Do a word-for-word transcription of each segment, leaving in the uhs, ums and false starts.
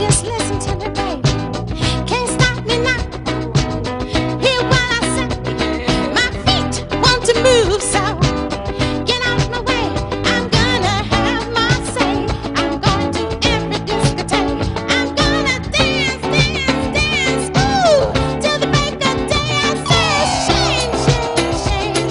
just listen to me, baby. Can't stop me now. Hear what I say. My feet want to move, so get out my way. I'm gonna have my say. I'm going to every discotheque. I'm gonna dance, dance, dance, ooh, till the break of day. I say, shame, shame, shame,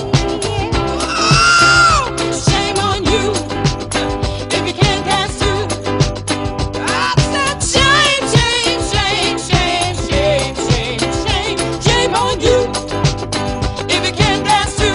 oh, shame on you if you can't dance too. I said, shame, shame, shame, shame, shame, shame, shame, shame on you if you can't dance too.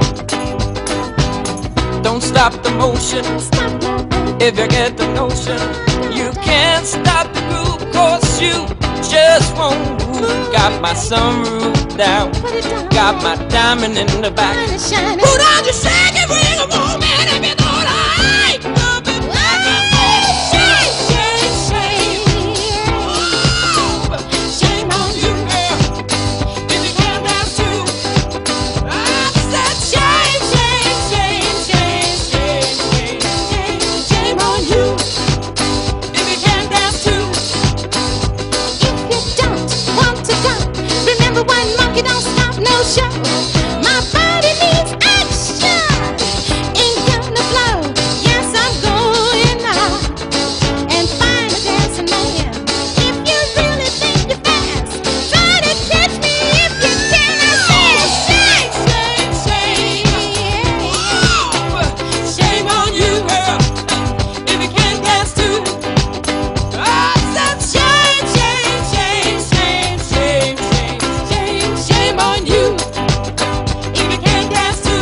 Don't stop the motion Stop now, baby. if you get the notion. You can't stop the groove, cause you just won't move. Got my sunroof down, Put it down. got my diamond in the back. Shine it, shine it. Put on your shaggy ring of woman if you know that I ain't coming back. Shame, shame, shame. Oh, shame on you, girl, if you can't dance too. I said shame, shame, shame, shame, shame, shame, shame, shame on you if you can't dance too. If you don't want to go, remember one monkey don't stop no show. My body needs action. Ain't gonna flow. Yes, I'm going now and find a dancing man. If you really think you're fast, try to catch me if you can. I said, shame, shame, shame. Oh, shame on you, girl, if you can't dance too. I said shame, shame, shame, shame, shame, shame, shame, shame on you if you can't dance too.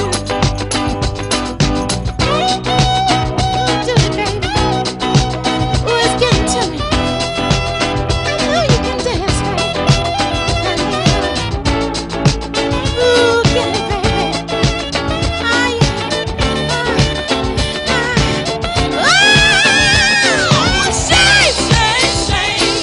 Do it, baby. Ooh, it's getting to me. I know you can dance, baby. Ooh, get it, baby. Ah, yeah. Ah, ah. Oh, shame, shame, shame.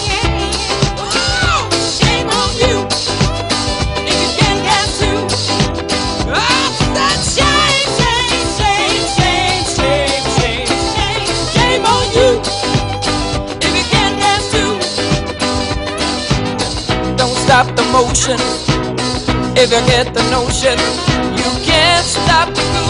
Oh, shame on you if you can't dance too. I said shame, shame, shame, shame, shame, shame, shame, shame on you if you can't dance too. Don't stop the motion if you get the notion. You can't stop the groove.